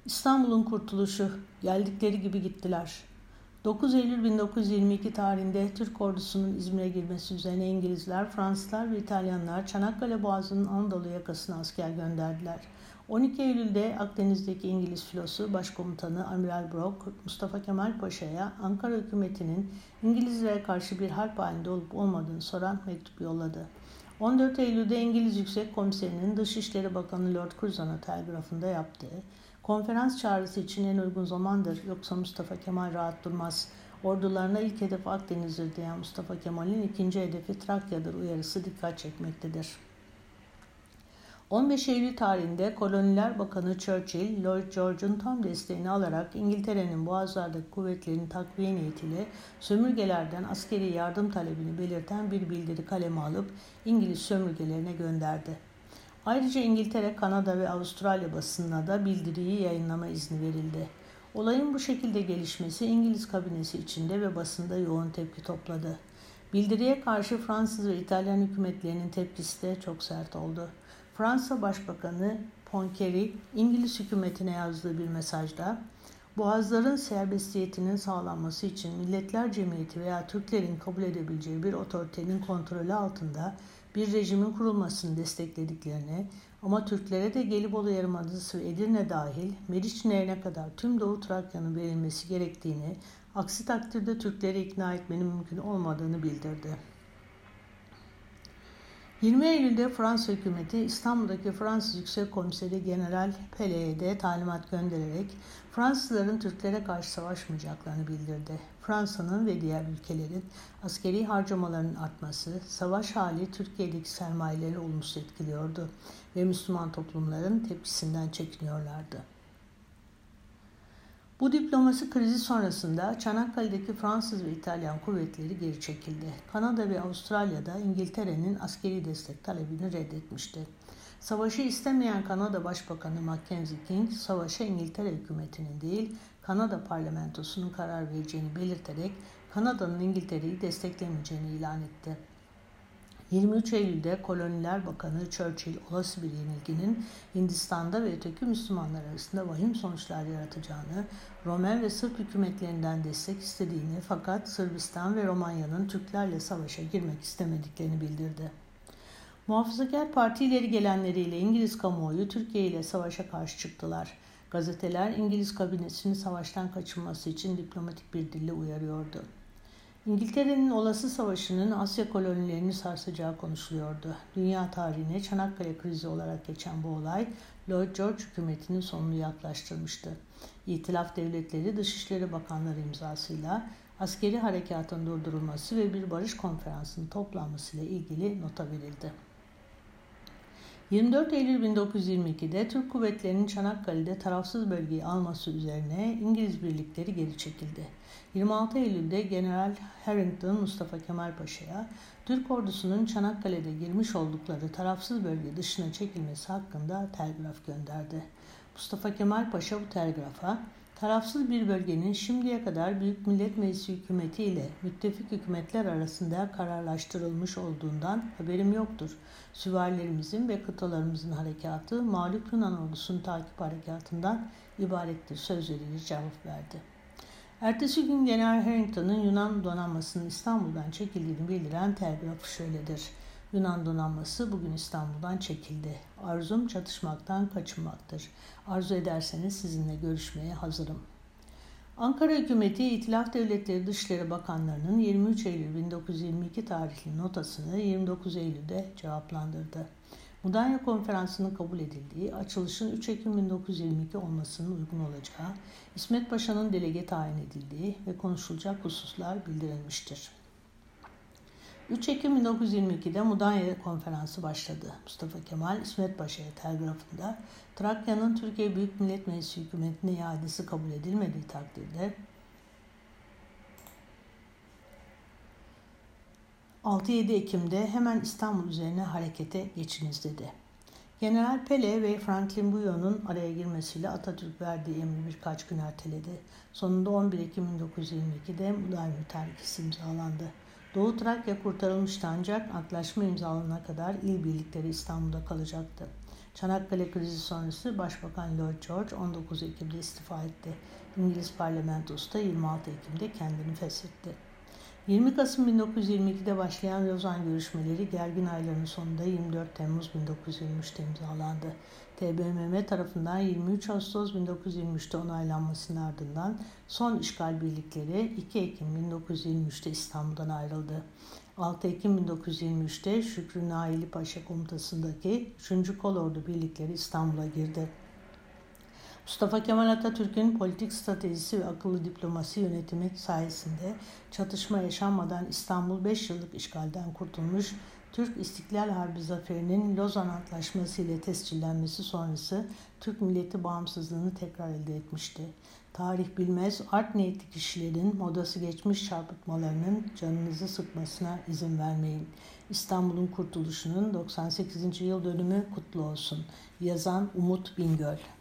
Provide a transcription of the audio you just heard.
İstanbul'un kurtuluşu, geldikleri gibi gittiler. 9 Eylül 1922 tarihinde Türk ordusunun İzmir'e girmesi üzerine İngilizler, Fransızlar ve İtalyanlar Çanakkale Boğazı'nın Anadolu yakasına asker gönderdiler. 12 Eylül'de Akdeniz'deki İngiliz filosu Başkomutanı Amiral Brock, Mustafa Kemal Paşa'ya Ankara hükümetinin İngilizlere karşı bir harp halinde olup olmadığını soran mektup yolladı. 14 Eylül'de İngiliz Yüksek Komiserinin Dışişleri Bakanı Lord Curzon'a telgrafında yaptığı konferans çağrısı için en uygun zamandır, yoksa Mustafa Kemal rahat durmaz. Ordularına ilk hedef Akdeniz'dir diyen Mustafa Kemal'in ikinci hedefi Trakya'dır uyarısı dikkat çekmektedir. 15 Eylül tarihinde Koloniler Bakanı Churchill, Lloyd George'un tam desteğini alarak İngiltere'nin Boğazlardaki kuvvetlerini takviye niyetiyle sömürgelerden askeri yardım talebini belirten bir bildiri kaleme alıp İngiliz sömürgelerine gönderdi. Ayrıca İngiltere, Kanada ve Avustralya basınına da bildiriyi yayınlama izni verildi. Olayın bu şekilde gelişmesi İngiliz kabinesi içinde ve basında yoğun tepki topladı. Bildiriye karşı Fransız ve İtalyan hükümetlerinin tepkisi de çok sert oldu. Fransa Başbakanı Poincaré, İngiliz hükümetine yazdığı bir mesajda, Boğazların serbestiyetinin sağlanması için Milletler Cemiyeti veya Türklerin kabul edebileceği bir otoritenin kontrolü altında bir rejimin kurulmasını desteklediklerini ama Türklere de Gelibolu Yarımadası ve Edirne dahil Meriç Nehri'ne kadar tüm Doğu Trakya'nın verilmesi gerektiğini, aksi takdirde Türkleri ikna etmenin mümkün olmadığını bildirdi. 20 Eylül'de Fransa hükümeti İstanbul'daki Fransız Yüksek Komiseri General Pellé'ye de talimat göndererek Fransızların Türklere karşı savaşmayacaklarını bildirdi. Fransa'nın ve diğer ülkelerin askeri harcamalarının artması, savaş hali Türkiye'deki sermayeleri olumsuz etkiliyordu ve Müslüman toplumların tepkisinden çekiniyorlardı. Bu diplomasi krizi sonrasında Çanakkale'deki Fransız ve İtalyan kuvvetleri geri çekildi. Kanada ve Avustralya'da İngiltere'nin askeri destek talebini reddetmişti. Savaşı istemeyen Kanada Başbakanı Mackenzie King, savaşa İngiltere hükümetinin değil, Kanada parlamentosunun karar vereceğini belirterek Kanada'nın İngiltere'yi desteklemeyeceğini ilan etti. 23 Eylül'de Koloniler Bakanı Churchill, olası bir yenilginin Hindistan'da ve öteki Müslümanlar arasında vahim sonuçlar yaratacağını, Romen ve Sırp hükümetlerinden destek istediğini fakat Sırbistan ve Romanya'nın Türklerle savaşa girmek istemediklerini bildirdi. Muhafazakar Parti ileri gelenleriyle İngiliz kamuoyu Türkiye ile savaşa karşı çıktılar. Gazeteler İngiliz kabinesini savaştan kaçınması için diplomatik bir dille uyarıyordu. İngiltere'nin olası savaşının Asya kolonilerini sarsacağı konuşuluyordu. Dünya tarihine Çanakkale krizi olarak geçen bu olay, Lloyd George hükümetinin sonunu yaklaştırmıştı. İtilaf devletleri Dışişleri Bakanları imzasıyla askeri harekatın durdurulması ve bir barış konferansının toplanmasıyla ilgili nota verildi. 24 Eylül 1922'de Türk kuvvetlerinin Çanakkale'de tarafsız bölgeyi alması üzerine İngiliz birlikleri geri çekildi. 26 Eylül'de General Harrington Mustafa Kemal Paşa'ya Türk ordusunun Çanakkale'de girmiş oldukları tarafsız bölge dışına çekilmesi hakkında telgraf gönderdi. Mustafa Kemal Paşa bu telgrafa, tarafsız bir bölgenin şimdiye kadar Büyük Millet Meclisi hükümeti ile müttefik hükümetler arasında kararlaştırılmış olduğundan haberim yoktur. Süvarilerimizin ve kıtalarımızın harekatı mağlup Yunan ordusunun takip harekatından ibarettir sözleriyle cevap verdi. Ertesi gün General Harrington'ın Yunan donanmasının İstanbul'dan çekildiğini bildiren telgrafı şöyledir. Yunan donanması bugün İstanbul'dan çekildi. Arzum çatışmaktan kaçınmaktır. Arzu ederseniz sizinle görüşmeye hazırım. Ankara hükümeti İtilaf Devletleri Dışişleri Bakanlarının 23 Eylül 1922 tarihli notasını 29 Eylül'de cevaplandırdı. Mudanya Konferansı'nın kabul edildiği, açılışın 3 Ekim 1922 olmasının uygun olacağı, İsmet Paşa'nın delege tayin edildiği ve konuşulacak hususlar bildirilmiştir. 3 Ekim 1922'de Mudanya Konferansı başladı. Mustafa Kemal, İsmet Paşa'ya telgrafında Trakya'nın Türkiye Büyük Millet Meclisi hükümetine iadesi kabul edilmediği takdirde 6-7 Ekim'de hemen İstanbul üzerine harekete geçiniz dedi. General Pelé ve Franklin Bouillon'un araya girmesiyle Atatürk verdiği emri birkaç gün erteledi. Sonunda 11 Ekim 1922'de Mudanya Mütarekesi imzalandı. Doğu Trakya kurtarılmıştı ancak antlaşma imzalanana kadar il birlikleri İstanbul'da kalacaktı. Çanakkale krizi sonrası Başbakan Lloyd George 19 Ekim'de istifa etti. İngiliz parlamentosu da 26 Ekim'de kendini feshetti. 20 Kasım 1922'de başlayan Lozan görüşmeleri gergin ayların sonunda 24 Temmuz 1923'te imzalandı. TBMM tarafından 23 Ağustos 1923'te onaylanmasının ardından son işgal birlikleri 2 Ekim 1923'te İstanbul'dan ayrıldı. 6 Ekim 1923'te Şükrü Naili Paşa komutasındaki 3. Kolordu birlikleri İstanbul'a girdi. Mustafa Kemal Atatürk'ün politik stratejisi ve akıllı diplomasi yönetimi sayesinde çatışma yaşanmadan İstanbul 5 yıllık işgalden kurtulmuş, Türk İstiklal Harbi zaferinin Lozan Antlaşması ile tescillenmesi sonrası Türk milleti bağımsızlığını tekrar elde etmişti. Tarih bilmez, art niyetli kişilerin modası geçmiş çarpıtmalarının canınızı sıkmasına izin vermeyin. İstanbul'un kurtuluşunun 98. yıl dönümü kutlu olsun. Yazan Umut Bingöl.